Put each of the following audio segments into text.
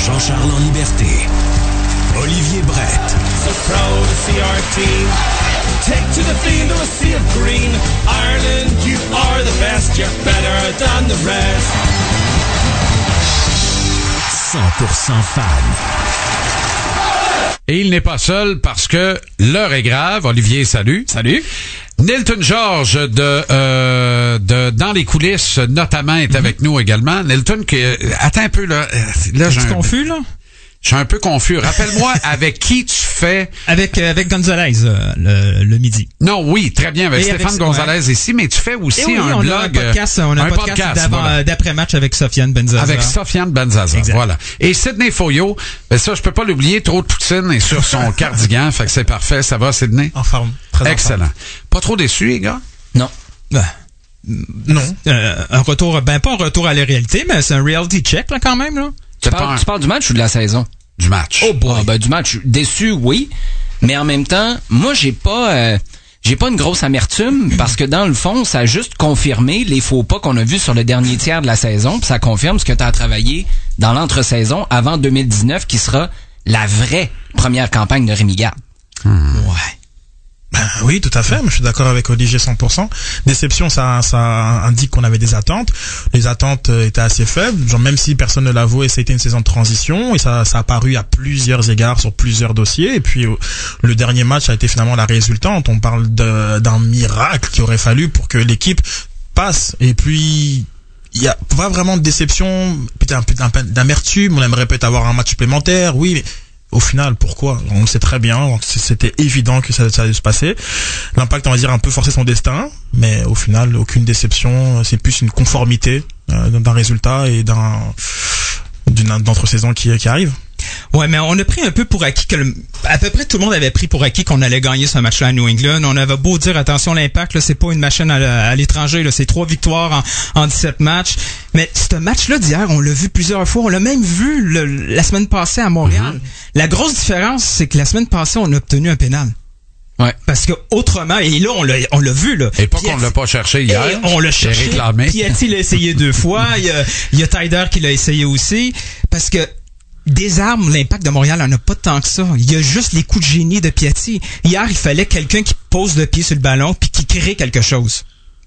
Jean-Charles en liberté. Olivier Brett. So proud to see our team take to the field of a sea of green. Ireland, you are the best, you're better than the rest. 100% fan. Et il n'est pas seul parce que l'heure est grave. Olivier, salut. Salut. Nilton George de Dans les coulisses, notamment, est avec nous également. Nilton, attends un peu, là. T'es confus, là? Je suis un peu confus. Rappelle-moi, avec qui tu fais... Avec Gonzalez, le midi. Non, oui, très bien, avec Stéphane Gonzalez ici, mais tu fais aussi un blog... On a un podcast d'après-match avec Sofiane Benzaza. Avec Sofiane Benzaza, voilà. Et Sidney Foyo, ben ça, je peux pas l'oublier, trop de poutine est sur son cardigan, fait que c'est parfait. Ça va, Sidney? En forme. Très excellent. En forme. Pas trop déçu, les gars? Non. Non. Un retour, pas un retour à la réalité, mais c'est un reality check, là, quand même, là. Tu parles du match ou de la saison? Du match. Oh boy. Du match. Déçu, oui. Mais en même temps, moi, j'ai pas une grosse amertume parce que dans le fond, ça a juste confirmé les faux pas qu'on a vus sur le dernier tiers de la saison, puis ça confirme ce que tu as travaillé dans l'entre-saison avant 2019 qui sera la vraie première campagne de Rémi Garde. Ouais. Ben oui, tout à fait. Je suis d'accord avec Olivier 100%. Déception, ça indique qu'on avait des attentes. Les attentes étaient assez faibles. Genre, même si personne ne l'avoue, ça a été une saison de transition et ça a paru à plusieurs égards sur plusieurs dossiers. Et puis, le dernier match a été finalement la résultante. On parle d'un miracle qu'il aurait fallu pour que l'équipe passe. Et puis, il y a pas vraiment de déception, peut-être un peu d'amertume. On aimerait peut-être avoir un match supplémentaire. Oui, mais au final, pourquoi? On le sait très bien, c'était évident que ça allait se passer. L'Impact, on va dire, a un peu forcé son destin, mais au final, aucune déception. C'est plus une conformité d'un résultat et d'une entre-saison qui arrive. Ouais, mais on a pris un peu pour acquis à peu près tout le monde avait pris pour acquis qu'on allait gagner ce match-là à New England. On avait beau dire, attention, l'Impact, là, c'est pas une machine à l'étranger, là, c'est 3 victoires en 17 matchs. Mais ce match-là d'hier, on l'a vu plusieurs fois. On l'a même vu la semaine passée à Montréal. La grosse différence, c'est que la semaine passée, on a obtenu un pénal. Ouais. Parce que autrement, et là, on l'a vu, là. Et pas qu'on l'a pas cherché hier. Et on l'a cherché. Piatti l'a essayé 2 fois. Il y a Tyder qui l'a essayé aussi. Parce que des armes, l'Impact de Montréal en a pas tant que ça. Il y a juste les coups de génie de Piatti. Hier, il fallait quelqu'un qui pose le pied sur le ballon puis qui crée quelque chose.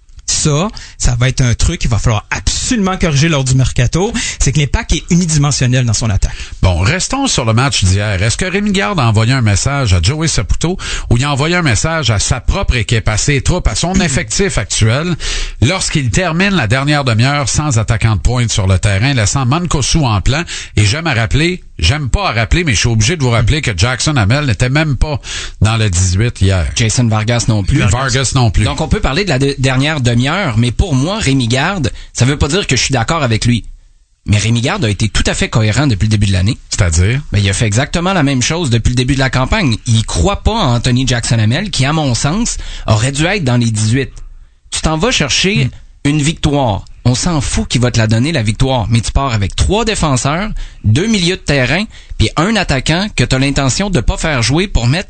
Ça va être un truc qu'il va falloir absolument corriger lors du mercato. C'est que l'Impact est unidimensionnel dans son attaque. Bon, restons sur le match d'hier. Est-ce que Rémi Garde a envoyé un message à Joey Saputo ou il a envoyé un message à sa propre équipe, à ses troupes, à son effectif actuel, lorsqu'il termine la dernière demi-heure sans attaquant de pointe sur le terrain, laissant Mancosu en plan? Et j'aime pas à rappeler, mais je suis obligé de vous rappeler que Jackson Hamel n'était même pas dans le 18 hier. Jason Vargas non plus. Vargas non plus. Donc on peut parler de la dernière demi-heure, mais pour moi, Rémi Garde, ça veut pas dire que je suis d'accord avec lui. Mais Rémi Garde a été tout à fait cohérent depuis le début de l'année. C'est-à-dire? Ben, il a fait exactement la même chose depuis le début de la campagne. Il croit pas en Anthony Jackson-Hamel, qui, à mon sens, aurait dû être dans les 18. Tu t'en vas chercher une victoire. On s'en fout qui va te la donner, la victoire. Mais tu pars avec 3 défenseurs, 2 milieux de terrain, puis un attaquant que tu as l'intention de pas faire jouer pour mettre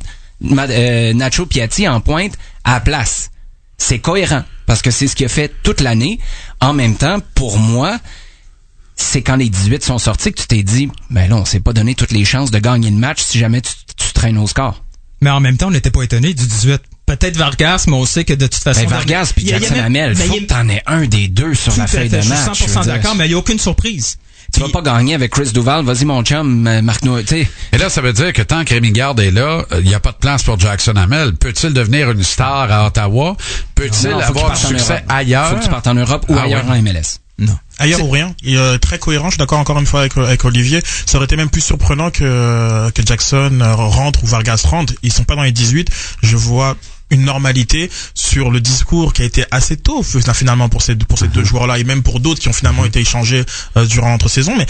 Nacho Piatti en pointe à la place. C'est cohérent, parce que c'est ce qu'il a fait toute l'année. En même temps, pour moi, c'est quand les 18 sont sortis que tu t'es dit, ben là, on s'est pas donné toutes les chances de gagner le match si jamais tu traînes au score. Mais en même temps, on n'était pas étonné du 18. Peut-être Vargas, mais on sait que de toute façon... Ben Vargas puis Jackson-Hamel, faut que t'en aies un des deux sur la feuille de match. Je suis 100% d'accord, mais il n'y a aucune surprise. Tu vas pas gagner avec Chris Duval, vas-y mon chum, Marc Noël, tu sais. Et là, ça veut dire que tant que Rémi Garde est là, il n'y a pas de place pour Jackson-Hamel. Peut-il devenir une star à Ottawa? Peut-il avoir du succès ailleurs? Faut que tu partes en Europe ou ailleurs en MLS. Non. Ailleurs ou rien. Il est très cohérent. Je suis d'accord encore une fois avec Olivier. Ça aurait été même plus surprenant que Jackson rentre ou Vargas rentre. Ils sont pas dans les 18. Je vois une normalité sur le discours qui a été assez tôt finalement pour ces deux joueurs-là et même pour d'autres qui ont finalement été échangés durant l'entre-saison, mais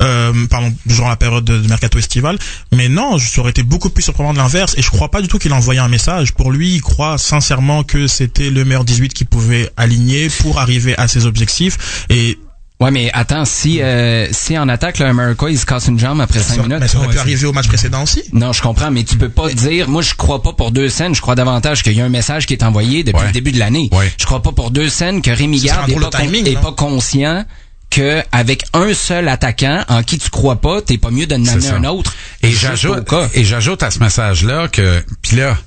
durant la période de mercato estival. Mais non, ça aurait été beaucoup plus surprenant de l'inverse et je crois pas du tout qu'il a envoyé un message. Pour lui, il croit sincèrement que c'était le meilleur 18 qu'il pouvait aligner pour arriver à ses objectifs et ouais, mais attends, si en attaque, là, America, il se casse une jambe après 5 minutes. Mais ça aurait pu arriver au match précédent aussi. Non, je comprends, mais tu peux pas dire, moi, je crois pas pour 2 scènes, je crois davantage qu'il y a un message qui est envoyé depuis le début de l'année. Ouais. Je crois pas pour 2 scènes que Rémi Garde est pas conscient que avec un seul attaquant en qui tu crois pas, t'es pas mieux de n'amener un autre. Et j'ajoute à ce message-là que, puis là,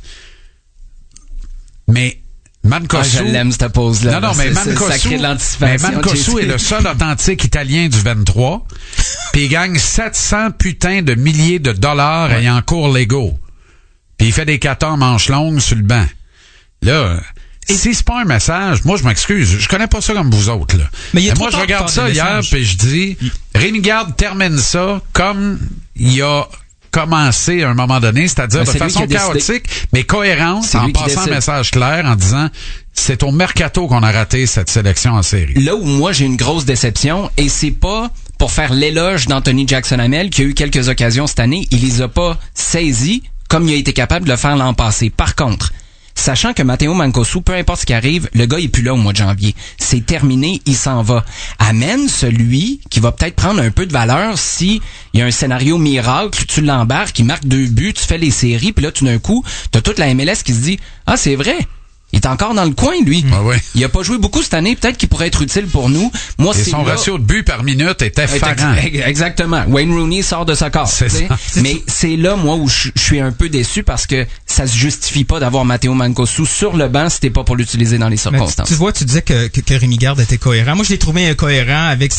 mais Mancosu... je l'aime cette pause-là. Non, mais Mancosu est le seul authentique Italien du 23, puis il gagne 700 putains de milliers de dollars ayant cours légaux. Puis il fait des 14 manches longues sur le banc. Là... Si c'est pas un message, moi je m'excuse, je connais pas ça comme vous autres là. Mais moi je regarde ça hier puis je dis Rémi Garde termine ça comme il a commencé à un moment donné, c'est-à-dire de façon chaotique mais cohérente en passant un message clair en disant c'est au mercato qu'on a raté cette sélection en série. Là où moi j'ai une grosse déception et c'est pas pour faire l'éloge d'Anthony Jackson-Hamel qui a eu quelques occasions cette année, il les a pas saisies comme il a été capable de le faire l'an passé. Par contre, sachant que Matteo Mancosu, peu importe ce qui arrive, le gars il est plus là au mois de janvier. C'est terminé, il s'en va. Amène celui qui va peut-être prendre un peu de valeur si il y a un scénario miracle, tu l'embarques, il marque 2 buts, tu fais les séries, puis là tout d'un coup, t'as toute la MLS qui se dit « Ah, c'est vrai! » Il est encore dans le coin, lui. Ah ouais. Il a pas joué beaucoup cette année. Peut-être qu'il pourrait être utile pour nous. Moi, et son ratio de buts par minute était effarant. Exactement. Wayne Rooney sort de sa case. Mais c'est là, moi, où je suis un peu déçu parce que ça se justifie pas d'avoir Matteo Mancosu sur le banc si t'es pas pour l'utiliser dans les circonstances. Tu vois, tu disais que Rémi Garde était cohérent. Moi, je l'ai trouvé incohérent avec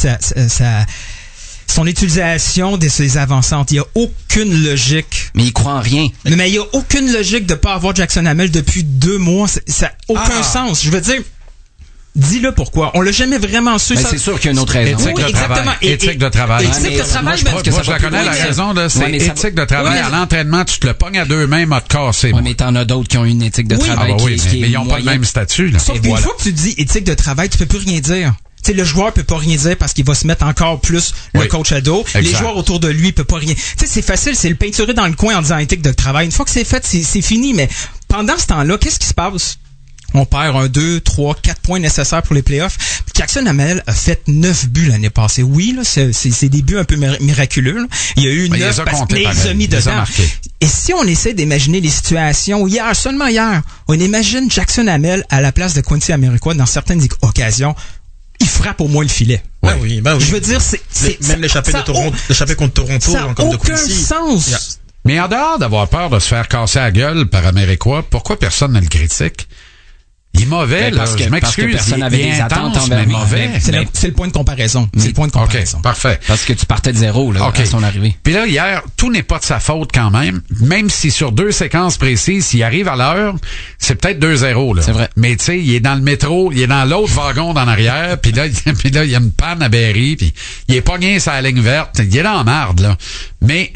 son utilisation de ses avancantes. Il n'y a aucune logique. Mais il croit en rien. Mais il n'y a aucune logique de pas avoir Jackson-Hamel depuis 2 mois. Ça n'a aucun sens. Je veux dire, dis-le pourquoi. On l'a jamais vraiment su. C'est sûr qu'il y a une autre raison. Éthique de travail. Éthique de travail. Moi, je la connais, la raison, là, c'est éthique de travail. À l'entraînement, tu te le pognes à 2 mains, m'a te cassé. Oui, mais t'en as d'autres qui ont une éthique de travail qui est mais ils n'ont pas le même statut, là. Sauf qu'une fois que tu dis éthique de travail, tu peux plus rien dire. Tu sais, le joueur peut pas rien dire parce qu'il va se mettre encore plus le coach à dos. Exact. Les joueurs autour de lui peuvent pas rien. Tu sais, c'est facile, c'est le peinturer dans le coin en disant éthique de travail. Une fois que c'est fait, c'est fini. Mais pendant ce temps-là, qu'est-ce qui se passe? On perd 1, 2, 3, 4 points nécessaires pour les playoffs. Jackson-Hamel a fait 9 buts l'année passée. Oui, là, c'est des buts un peu miraculeux. Là. Il y a eu 9 parce qu'il les a mis dedans. Et si on essaie d'imaginer les situations où seulement hier, on imagine Jackson-Hamel à la place de Quincy Amarikwa dans certaines occasions, il frappe au moins le filet. Ben oui. Je veux dire, même l'échappée contre Toronto, ça n'a aucun sens. Yeah. Mais en dehors d'avoir peur de se faire casser la gueule par Amarikwa, pourquoi personne ne le critique? Il est mauvais, là. Je m'excuse. Personne n'avait des attentes envers lui. C'est le point de comparaison. C'est le point de comparaison. OK, parfait. Parce que tu partais de 0, là, à son arrivée. Puis là, hier, tout n'est pas de sa faute quand même. Même si sur 2 séquences précises, s'il arrive à l'heure, c'est peut-être 2-0, là. C'est vrai. Mais tu sais, il est dans le métro, il est dans l'autre wagon en arrière, puis là, il y a une panne à Berry, puis il est pogné sur la ligne verte. Il est dans la marde, là. Mais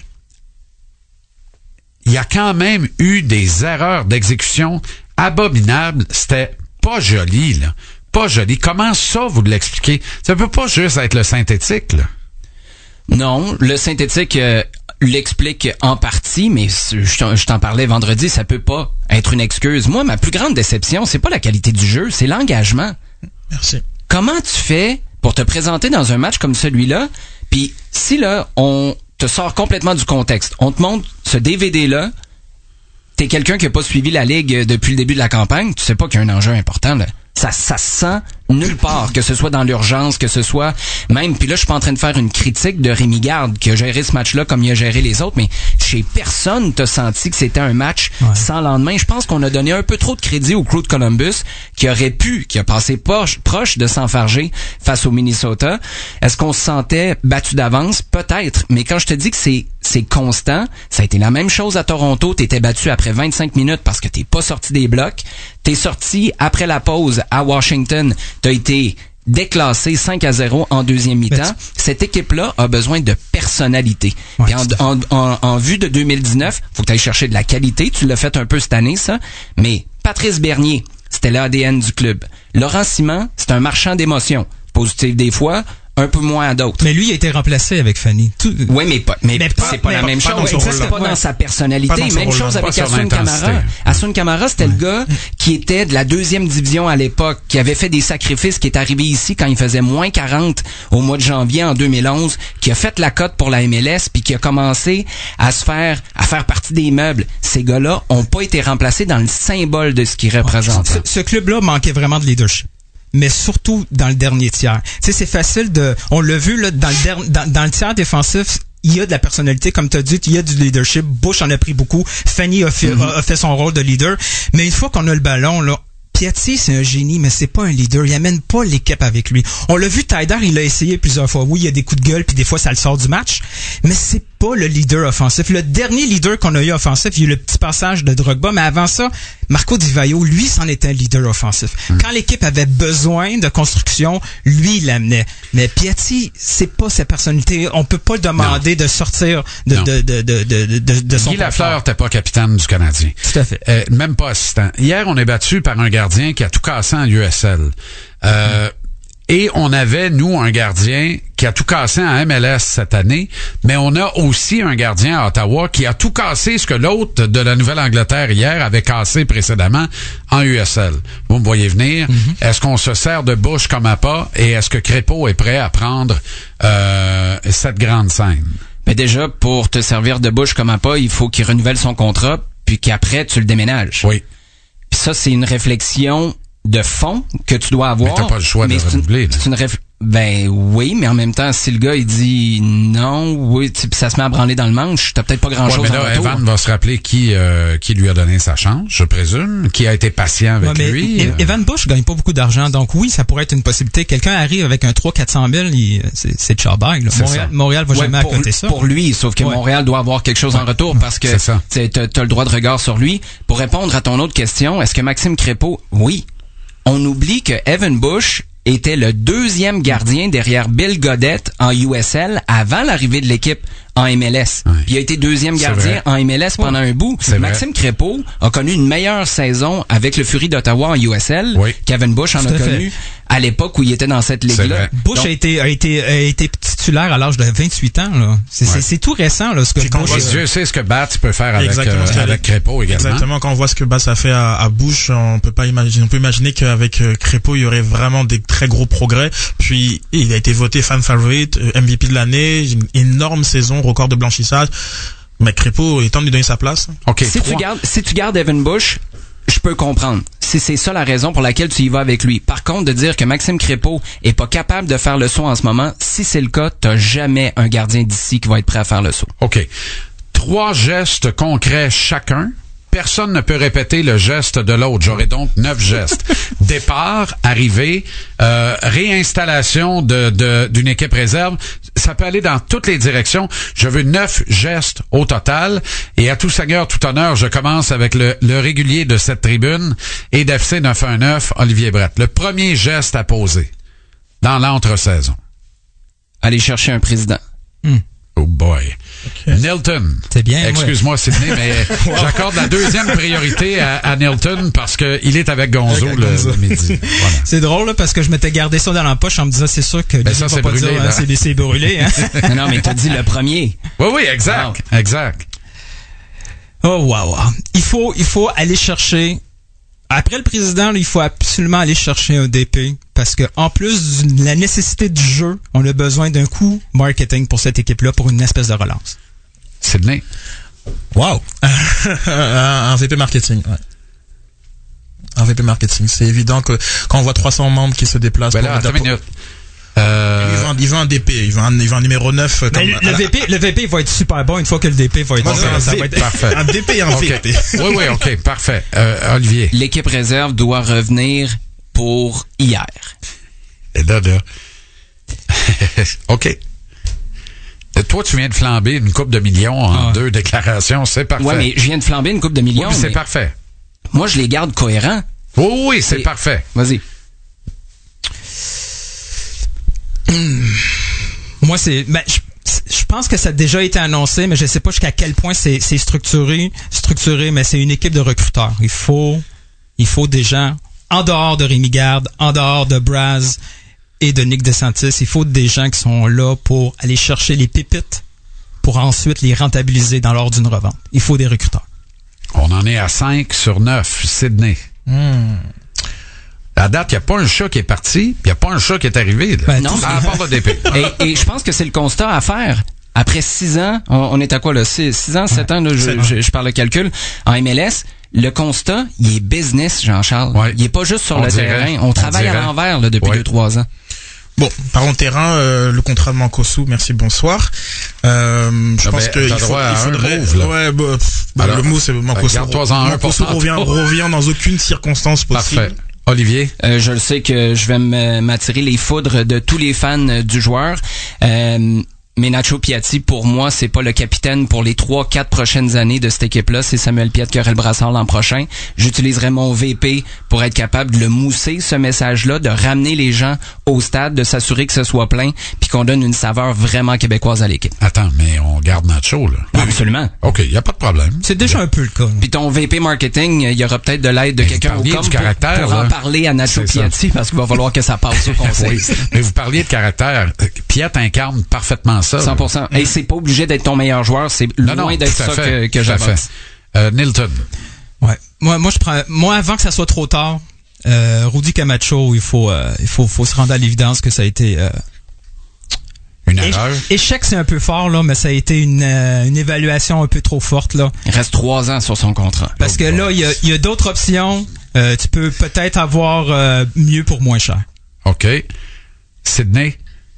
il y a quand même eu des erreurs d'exécution abominable, c'était pas joli, là. Pas joli. Comment ça, vous l'expliquez? Ça peut pas juste être le synthétique, là. Non, le synthétique l'explique en partie, mais je t'en parlais vendredi, ça peut pas être une excuse. Moi, ma plus grande déception, c'est pas la qualité du jeu, c'est l'engagement. Merci. Comment tu fais pour te présenter dans un match comme celui-là, puis si là, on te sort complètement du contexte, on te montre ce DVD-là, t'es quelqu'un qui a pas suivi la Ligue depuis le début de la campagne, tu sais pas qu'il y a un enjeu important, là. Ça se sent nulle part, que ce soit dans l'urgence, que ce soit même, puis là je suis pas en train de faire une critique de Rémi Garde qui a géré ce match-là comme il a géré les autres, mais chez personne t'as senti que c'était un match sans lendemain. Je pense qu'on a donné un peu trop de crédit au Crew de Columbus qui a passé proche de s'enfarger face au Minnesota. Est-ce qu'on se sentait battu d'avance? Peut-être, mais quand je te dis que c'est constant, ça a été la même chose à Toronto, t'étais battu après 25 minutes parce que t'es pas sorti des blocs, t'es sorti après la pause à Washington, t'as été déclassé 5-0 en deuxième mi-temps. Cette équipe-là a besoin de personnalité. Ouais, en vue de 2019, faut que tu ailles chercher de la qualité. Tu l'as fait un peu cette année, ça. Mais Patrice Bernier, c'était l'ADN du club. Laurent Simon, c'est un marchand d'émotions. Positif des fois, un peu moins à d'autres. Mais lui, il a été remplacé avec Fanny. Oui, mais c'est pas la même chose. C'est pas dans sa personnalité. Même chose avec Asun Camara. Asun Camara, c'était le gars qui était de la 2e division à l'époque, qui avait fait des sacrifices, qui est arrivé ici quand il faisait moins 40 au mois de janvier en 2011, qui a fait la cote pour la MLS, puis qui a commencé à faire partie des meubles. Ces gars-là ont pas été remplacés dans le symbole de ce qu'ils représentent. Ce club-là manquait vraiment de leadership. mais surtout dans le dernier tiers. Tu sais, c'est facile on l'a vu là dans le tiers défensif. Il y a de la personnalité, comme tu as dit, il y a du leadership. Bush en a pris beaucoup. Fanny a fait son rôle de leader. Mais une fois qu'on a le ballon, là, Piatti, c'est un génie, mais c'est pas un leader. Il amène pas l'équipe avec lui. On l'a vu, Tyder, il l'a essayé plusieurs fois. Oui, il y a des coups de gueule, puis des fois, ça le sort du match. Mais c'est pas le leader offensif. Le dernier leader qu'on a eu offensif, il y a eu le petit passage de Drogba, mais avant ça, Marco Di Vaio, lui, c'en était un leader offensif. Quand l'équipe avait besoin de construction, lui, il l'amenait. Mais Piatti, c'est pas sa personnalité. On peut pas le demander de sortir de son Guy Lafleur t'es pas capitaine du Canadien. Tout à fait. Même pas assistant. Hier, on est battu par un gardien qui a tout cassé en USL. Et on avait, nous, un gardien qui a tout cassé en MLS cette année, mais on a aussi un gardien à Ottawa qui a tout cassé ce que l'autre de la Nouvelle-Angleterre hier avait cassé précédemment en USL. Vous me voyez venir. Est-ce qu'on se sert de Bush comme appât et est-ce que Crépeau est prêt à prendre cette grande scène? Mais déjà, pour te servir de Bush comme appât, il faut qu'il renouvelle son contrat, puis qu'après, tu le déménages. Oui. Puis ça, c'est une réflexion de fond que tu dois avoir. Mais t'as pas le choix de renouveler. Ben oui, mais en même temps, si le gars il dit non, oui, puis ça se met à branler dans le manche, t'as peut-être pas grand-chose mais là, en retour. Evan va se rappeler qui lui a donné sa chance, je présume, qui a été patient avec lui. Evan Bush gagne pas beaucoup d'argent, donc oui, ça pourrait être une possibilité. Quelqu'un arrive avec un 300-400 000, c'est de charbag. Montréal va jamais accoter ça. Pour lui, sauf que Montréal doit avoir quelque chose en retour parce que t'as le droit de regard sur lui. Pour répondre à ton autre question, est-ce que Maxime Crépeau, oui. On oublie que Evan Bush était le deuxième gardien derrière Bill Goddett en USL avant l'arrivée de l'équipe en MLS. Oui. Puis il a été deuxième gardien en MLS pendant un bout. Maxime Crépeau a connu une meilleure saison avec le Fury d'Ottawa en USL qu'Evan Bush en a connu à l'époque où il était dans cette ligue-là. Bush a été titulaire à l'âge de 28 ans. Là. C'est tout récent là, ce que Bush... Dieu sait ce que Bats peut faire avec Crépeau également. Exactement, quand on voit ce que Bats a fait à Bush, on peut imaginer qu'avec Crépeau, il y aurait vraiment des très gros progrès. Puis il a été voté fan favorite, MVP de l'année, une énorme saison, record de blanchissage. Mais Crépeau, il est temps de lui donner sa place. Okay, si tu gardes Evan Bush, je peux comprendre. Si c'est ça la raison pour laquelle tu y vas avec lui. Par contre, de dire que Maxime Crépeau est pas capable de faire le saut en ce moment, si c'est le cas, t'as jamais un gardien d'ici qui va être prêt à faire le saut. OK. 3 gestes concrets chacun. Personne ne peut répéter le geste de l'autre. J'aurai donc 9 gestes. Départ, arrivée, réinstallation d'une équipe réserve. Ça peut aller dans toutes les directions. Je veux 9 gestes au total. Et à tout seigneur, tout honneur, je commence avec le régulier de cette tribune et d'FC 919, Olivier Brett. Le premier geste à poser dans l'entre-saison. Aller chercher un président. Oh boy. Okay. Nilton. C'est bien. Excuse-moi, Sidney, mais j'accorde la deuxième priorité à Nilton parce que il est avec Gonzo le midi. Voilà. C'est drôle là, parce que je m'étais gardé ça dans la poche en me disant c'est sûr que ça c'est brûlé. Dire, c'est brûlé. Hein? non, mais t'as dit le premier. Oui, exact. Wow. Exact. Oh wow. Il faut aller chercher. Après le président, là, il faut absolument aller chercher un DP parce que en plus de la nécessité du jeu, on a besoin d'un coup marketing pour cette équipe-là pour une espèce de relance. Sydney. Wow. Un VP marketing. Ouais. Un VP marketing. C'est évident que quand on voit 300 membres qui se déplacent. Ben là, attends une minute. Il veut un DP, il veut un numéro 9. Comme le VP va être super bon une fois que le DP va être bon. Ça va être parfait. Un DP et un VP. Oui, OK, parfait. Olivier. L'équipe réserve doit revenir pour hier. Et là. OK. Toi, tu viens de flamber une coupe de millions en 2 déclarations. C'est parfait. Ouais, mais je viens de flamber une coupe de millions. Oui, c'est parfait. Moi, je les garde cohérents. Oui, c'est parfait. Vas-y. Moi, je pense que ça a déjà été annoncé, mais je sais pas jusqu'à quel point c'est structuré, mais c'est une équipe de recruteurs. Il faut des gens en dehors de Rémi Garde, en dehors de Braz et de Nick DeSantis. Il faut des gens qui sont là pour aller chercher les pépites pour ensuite les rentabiliser dans l'ordre d'une revente. Il faut des recruteurs. On en est à 5 sur 9, Sydney. À date, il n'y a pas un chat qui est parti, il n'y a pas un chat qui est arrivé. Là. Ben non. À part le DP. Et je pense que c'est le constat à faire. Après 6 ans, on est à quoi là? 6 ans, 7 ans, là, je parle le calcul, en MLS, le constat, il est business, Jean-Charles. Ouais. Il est pas juste sur On le dirait. terrain. On travaille à l'envers là, depuis Ouais. 2-3 ans. Bon, parlons terrain, le contrat de Mancosu, merci, bonsoir. Je pense que t'as droit à un move, là. ouais, Alors, le mot c'est Mancosu. garde-toi-en un pour Mancosu tantôt. revient dans aucune circonstance possible. Parfait. Olivier? Je le sais que je vais m'attirer les foudres de tous les fans du joueur. Mais Nacho Piatti, pour moi, c'est pas le capitaine pour les 3-4 prochaines années de cette équipe-là. C'est Samuel Piette qui aurait le brassard l'an prochain. J'utiliserai mon VP pour être capable de le mousser, ce message-là, de ramener les gens au stade, de s'assurer que ce soit plein, puis qu'on donne une saveur vraiment québécoise à l'équipe. Attends, mais on garde Nacho, là. Absolument. OK, il n'y a pas de problème. C'est déjà un peu le cas. Puis ton VP marketing, il y aura peut-être de l'aide de Mais quelqu'un vous au parliez com du caractère, pour en là. parler à Nacho C'est ça. Piatti, parce qu'il va falloir que ça passe au conseil. Oui, mais vous parliez de caractère. Piette incarne parfaitement ça. 100%. Et c'est pas obligé d'être ton meilleur joueur, c'est loin d'être tout à ça fait, que tout à j'avance. fait. Nilton. Ouais. Moi, avant que ça soit trop tard, Rudy Camacho, il faut se rendre à l'évidence que ça a été, Une erreur. échec, c'est un peu fort, là, mais ça a été une évaluation un peu trop forte, là. Il reste 3 ans sur son contrat. Parce que là, il y a d'autres options. Tu peux peut-être avoir mieux pour moins cher. OK. Sydney.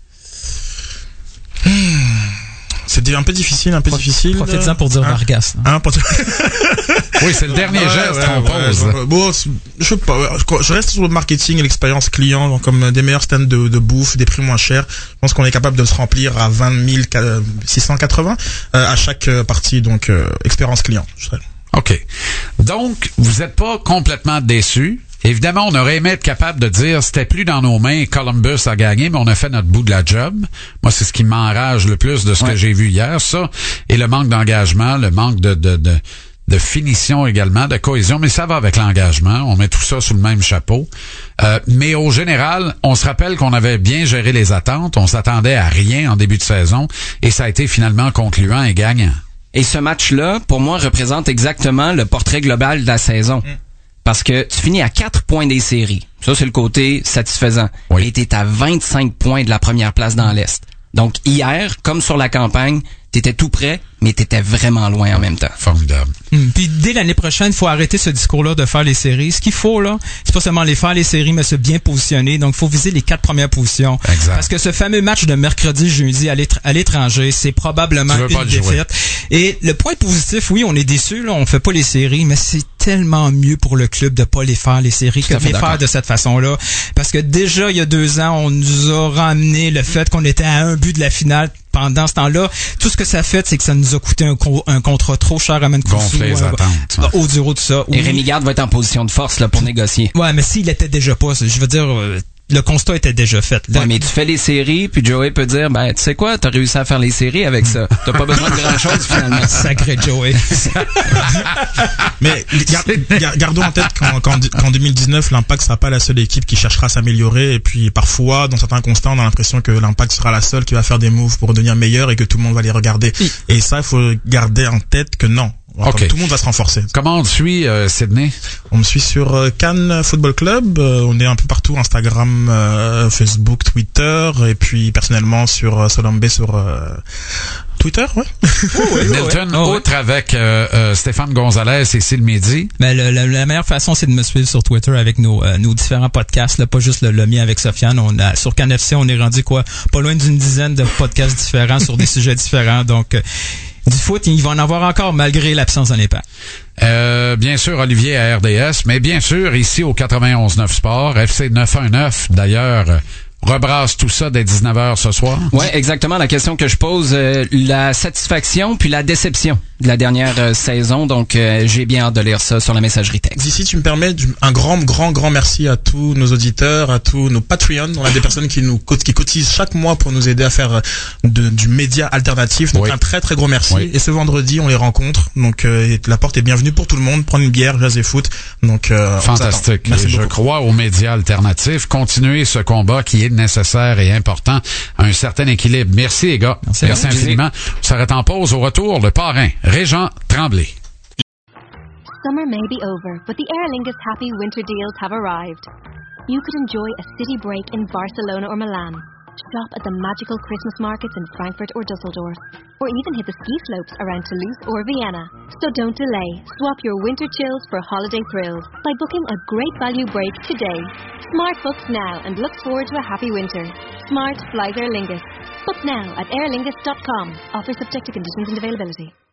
C'était un peu difficile. Profitez-en pour dire Vargas. Là. Oui, c'est le dernier geste qu'on pose. Bon, je sais pas. Je reste sur le marketing et l'expérience client, donc comme des meilleurs stands de bouffe, des prix moins chers. Je pense qu'on est capable de se remplir à 20 680 à chaque partie, donc expérience client. OK. Donc, vous n'êtes pas complètement déçus. Évidemment, on aurait aimé être capable de dire c'était plus dans nos mains, Columbus a gagné, mais on a fait notre bout de la job. Moi, c'est ce qui m'enrage le plus de ce que j'ai vu hier, ça. Et le manque d'engagement, le manque de finition également, de cohésion, mais ça va avec l'engagement. On met tout ça sous le même chapeau. Mais au général, on se rappelle qu'on avait bien géré les attentes. On s'attendait à rien en début de saison. Et ça a été finalement concluant et gagnant. Et ce match-là, pour moi, représente exactement le portrait global de la saison. Parce que tu finis à 4 points des séries. Ça, c'est le côté satisfaisant. Oui. Et t'es à 25 points de la première place dans l'Est. Donc, hier, comme sur la campagne, t'étais tout près, mais t'étais vraiment loin en même temps. Formidable. Puis dès l'année prochaine, il faut arrêter ce discours-là de faire les séries. Ce qu'il faut, là, c'est pas seulement les séries, mais se bien positionner. Donc, il faut viser les 4 premières positions. Exact. Parce que ce fameux match de mercredi, jeudi à l'étranger, c'est probablement Tu veux pas une le jouer. défaite. Et le point positif, oui, on est déçus, là, on fait pas les séries, mais c'est tellement mieux pour le club de pas les faire, les séries, que de les faire de cette façon-là. Parce que déjà, il y a 2 ans, on nous a ramené le fait qu'on était à un but de la finale. Pendant ce temps-là, tout ce que ça fait, c'est que ça nous a coûté un contrat trop cher à Mancosu. Gonfler les attentes. Au zéro, tout ça. Et Rémi Garde va être en position de force là pour négocier. Ouais, mais s'il était déjà pas, je veux dire, le constat était déjà fait. Là, Ouais, mais tu fais les séries, puis Joey peut dire, ben, tu sais quoi, t'as réussi à faire les séries avec ça. T'as pas besoin de grand-chose, finalement. Sacré Joey. Mais gardons en tête qu'en 2019, l'Impact sera pas la seule équipe qui cherchera à s'améliorer. Et puis parfois, dans certains constats, on a l'impression que l'Impact sera la seule qui va faire des moves pour devenir meilleur et que tout le monde va les regarder. Et ça, il faut garder en tête que non. Okay. Tout le monde va se renforcer. Comment on te suit, Sydney? On me suit sur Cannes Football Club. On est un peu partout, Instagram, Facebook, Twitter, et puis personnellement sur Solombe sur Twitter, ouais. Nilton, outre avec Stéphane Gonzalez et Syl Midi. Mais la meilleure façon, c'est de me suivre sur Twitter avec nos différents podcasts, là, pas juste le mien avec Sofiane. Sur Cannes FC, on est rendu pas loin d'une dizaine de podcasts différents sur des sujets différents. Donc du foot, il va en avoir encore malgré l'absence d'un impact. Bien sûr, Olivier à RDS, mais bien sûr, ici au 91.9 Sport, FC 919, d'ailleurs, rebrasse tout ça dès 19h ce soir. Ouais, exactement. La question que je pose, la satisfaction puis la déception de la dernière saison. Donc, j'ai bien hâte de lire ça sur la messagerie texte. D'ici, tu me permets un grand merci à tous nos auditeurs, à tous nos Patreons. On a des personnes qui cotisent chaque mois pour nous aider à faire du média alternatif. Donc, un très très gros merci. Oui. Et ce vendredi, on les rencontre. Donc, la porte est bienvenue pour tout le monde. Prendre une bière, jazz et foot. Donc, fantastique. Je crois aux médias alternatifs. Continuez ce combat qui est nécessaire et important à un certain équilibre. Merci les gars. Merci infiniment. On s'arrête en pause. Au retour, le parrain, Régent Tremblay. Summer may be over, but the Aer Lingus happy winter deals have arrived. You could enjoy a city break in Barcelona or Milan, Shop at the magical Christmas markets in Frankfurt or Dusseldorf, or even hit the ski slopes around Toulouse or Vienna. So don't delay. Swap your winter chills for holiday thrills by booking a great value break today. Smart books now and looks forward to a happy winter. Smart flies Aer Lingus. Book now at aerlingus.com. Offers subject to conditions and availability.